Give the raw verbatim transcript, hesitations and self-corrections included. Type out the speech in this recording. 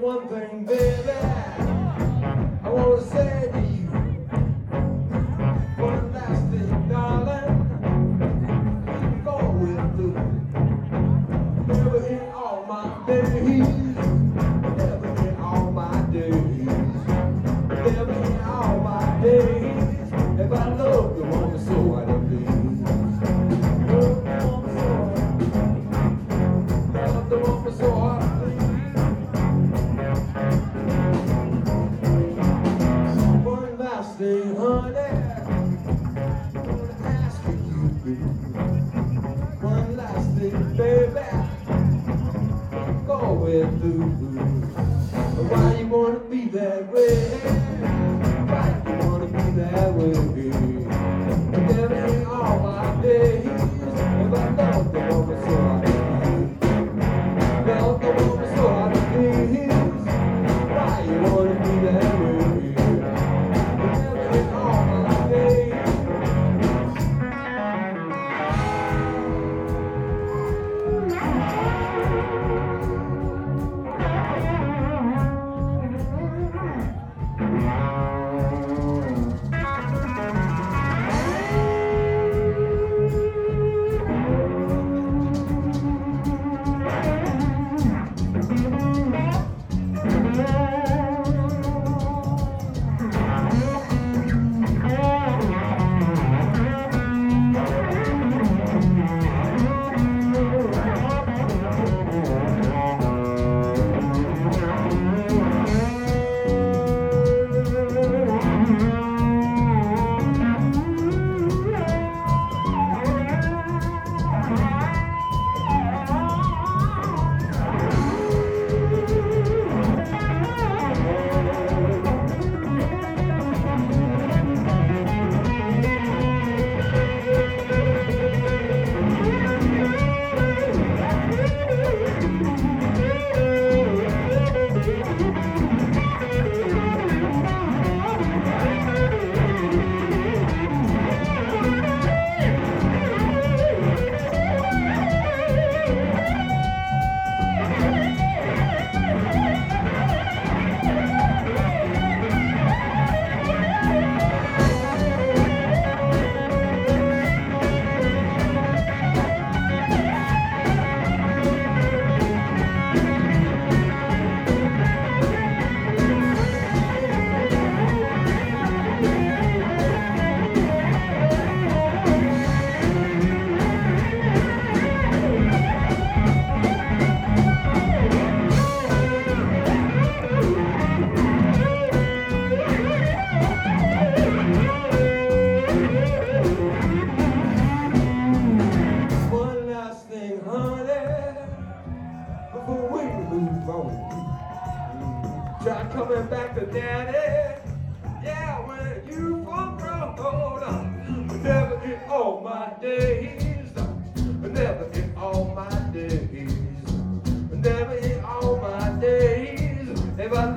one thing, baby, I want to say to you, one last thing, darling, I'm going through. Never in all my days, never in all my days, never in all my days, if I love the woman so I don't leave. Love the woman so I love the woman so I one last thing, honey, I'm gonna ask you, baby. One last thing, baby, I'm going through. Why you wanna be that way? Why you wanna be that way? Never in all my days, if I love the woman so I believe. Love the woman so I believe. Why you wanna be that way? Try coming back to daddy. Yeah, when you were grown. Never in all my days. Never in all my days. Never in all my days. If I